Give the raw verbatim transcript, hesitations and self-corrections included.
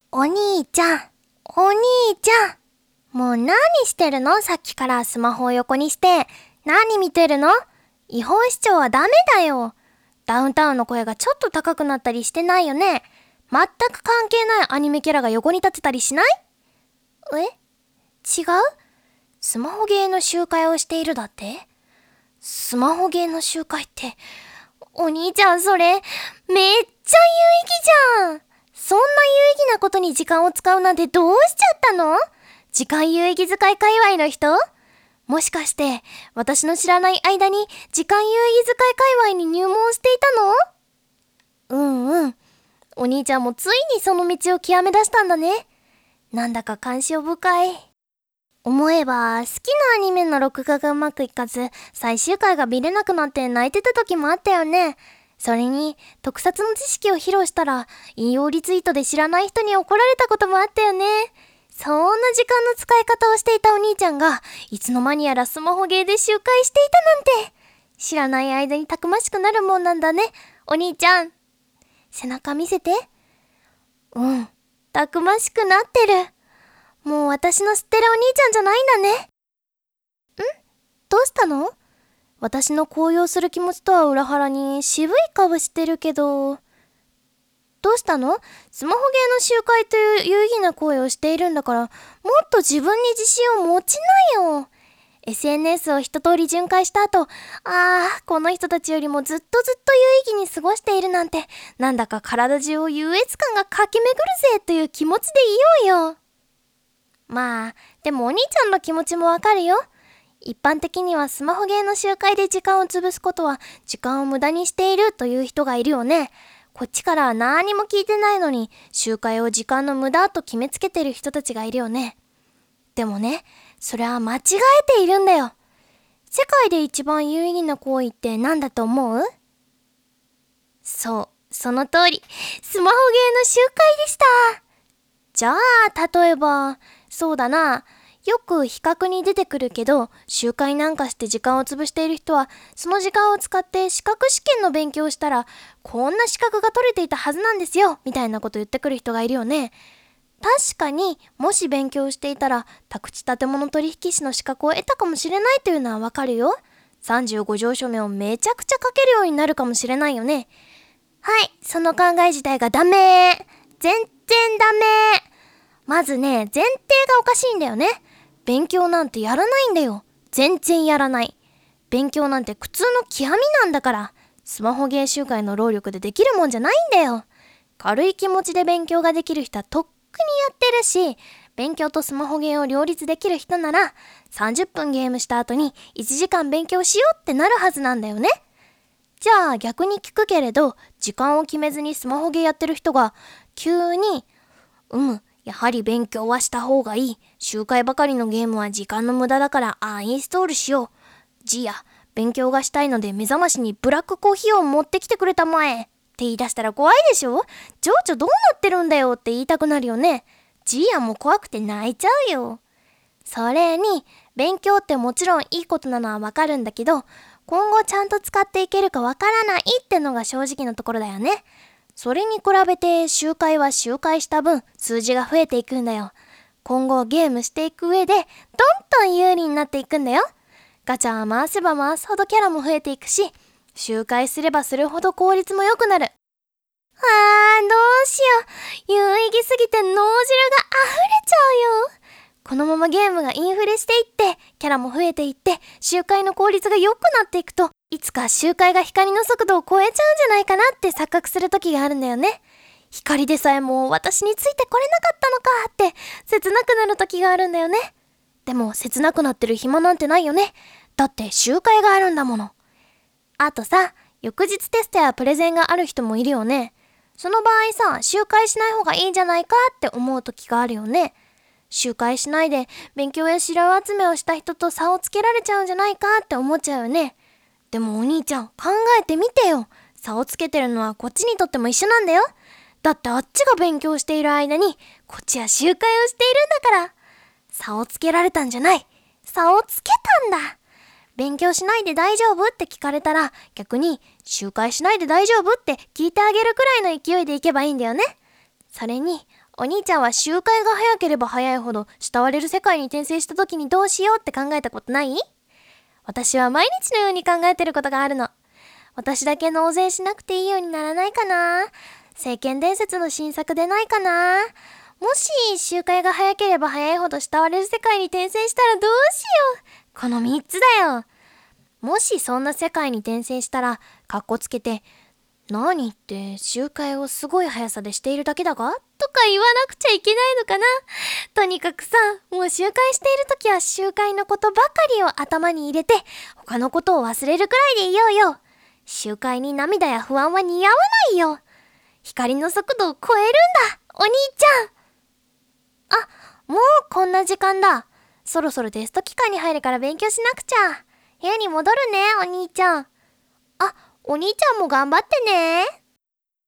お兄ちゃん、お兄ちゃん。もう何してるの？さっきからスマホを横にして。何見てるの？違法視聴はダメだよ。ダウンタウンの声がちょっと高くなったりしてないよね。全く関係ないアニメキャラが横に立ってたりしない？え？違う？スマホゲーの集会をしているだって？スマホゲーの集会って、お兄ちゃんそれ、めっちゃ有意義じゃん。そんな有意義なことに時間を使うなんてどうしちゃったの？時間有意義使い界隈の人？もしかして、私の知らない間に時間有意義使い界隈に入門していたの？うんうん。お兄ちゃんもついにその道を極め出したんだね。なんだか感傷深い。思えば、好きなアニメの録画がうまくいかず、最終回が見れなくなって泣いてた時もあったよね。それに、特撮の知識を披露したら、引用リツイートで知らない人に怒られたこともあったよね。そんな時間の使い方をしていたお兄ちゃんが、いつの間にやらスマホゲーで集会していたなんて。知らない間にたくましくなるもんなんだね、お兄ちゃん。背中見せて。うん、たくましくなってる。もう私の知ってるお兄ちゃんじゃないんだね。ん？どうしたの？私の高揚する気持ちとは裏腹に渋い顔してるけど。どうしたの？スマホゲーの集会という有意義な行為をしているんだから、もっと自分に自信を持ちなよ。エスエヌエス を一通り巡回した後、ああ、この人たちよりもずっとずっと有意義に過ごしているなんて、なんだか体中を優越感が駆け巡るぜという気持ちでいようよ。まあ、でもお兄ちゃんの気持ちもわかるよ。一般的にはスマホゲーの集会で時間を潰すことは時間を無駄にしているという人がいるよね。こっちからは何も聞いてないのに集会を時間の無駄と決めつけてる人たちがいるよね。でもね、それは間違えているんだよ。世界で一番有意義な行為って何だと思う？そう、その通り、スマホゲーの集会でした。じゃあ、例えば、そうだな、よく比較に出てくるけど、集会なんかして時間を潰している人は、その時間を使って資格試験の勉強をしたら、こんな資格が取れていたはずなんですよ、みたいなこと言ってくる人がいるよね。確かに、もし勉強していたら、宅地建物取引士の資格を得たかもしれないというのはわかるよ。さんじゅうご条書目をめちゃくちゃ書けるようになるかもしれないよね。はい、その考え自体がダメ。全然ダメ。まずね、前提がおかしいんだよね。勉強なんてやらないんだよ。全然やらない。勉強なんて苦痛の極みなんだから。スマホゲー集会の労力でできるもんじゃないんだよ。軽い気持ちで勉強ができる人はとっくにやってるし、勉強とスマホゲーを両立できる人なら、さんじゅっぷんゲームした後にいちじかん勉強しようってなるはずなんだよね。じゃあ逆に聞くけれど、時間を決めずにスマホゲーやってる人が、急に、うむ、やはり勉強はした方がいい。周回ばかりのゲームは時間の無駄だからアンインストールしよう。じや、勉強がしたいので目覚ましにブラックコーヒーを持ってきてくれたまえ。って言い出したら怖いでしょ？情緒どうなってるんだよって言いたくなるよね。じやも怖くて泣いちゃうよ。それに、勉強ってもちろんいいことなのはわかるんだけど、今後ちゃんと使っていけるかわからないってのが正直なところだよね。それに比べて周回は周回した分数字が増えていくんだよ。今後ゲームしていく上でどんどん有利になっていくんだよ。ガチャ回せば回すほどキャラも増えていくし、周回すればするほど効率も良くなる。あー、どうしよう。有意義すぎて脳汁が溢れちゃうよ。このままゲームがインフレしていって、キャラも増えていって、周回の効率が良くなっていくと、いつか周回が光の速度を超えちゃうんじゃないかなって錯覚する時があるんだよね。光でさえも私についてこれなかったのかって切なくなる時があるんだよね。でも切なくなってる暇なんてないよね。だって周回があるんだもの。あとさ、翌日テストやプレゼンがある人もいるよね。その場合さ、周回しない方がいいんじゃないかって思う時があるよね。周回しないで勉強や資料集めをした人と差をつけられちゃうんじゃないかって思っちゃうよね。でもお兄ちゃん考えてみてよ。差をつけてるのはこっちにとっても一緒なんだよ。だってあっちが勉強している間にこっちは周回をしているんだから。差をつけられたんじゃない。差をつけたんだ。勉強しないで大丈夫って聞かれたら逆に周回しないで大丈夫って聞いてあげるくらいの勢いでいけばいいんだよね。それにお兄ちゃんは周回が早ければ早いほど慕われる世界に転生した時にどうしようって考えたことない？私は毎日のように考えてることがあるの。私だけ納税しなくていいようにならないかな？聖剣伝説の新作でないかな？もし周回が早ければ早いほど慕われる世界に転生したらどうしよう。このみっつだよ。もしそんな世界に転生したらカッコつけて、何って周回をすごい速さでしているだけだがとか言わなくちゃいけないのかな。とにかくさ、もう周回しているときは周回のことばかりを頭に入れて、他のことを忘れるくらいでいようよ。周回に涙や不安は似合わないよ。光の速度を超えるんだ、お兄ちゃん。あ、もうこんな時間だ。そろそろテスト期間に入るから勉強しなくちゃ。部屋に戻るね、お兄ちゃん。あ、お兄ちゃんも頑張ってね。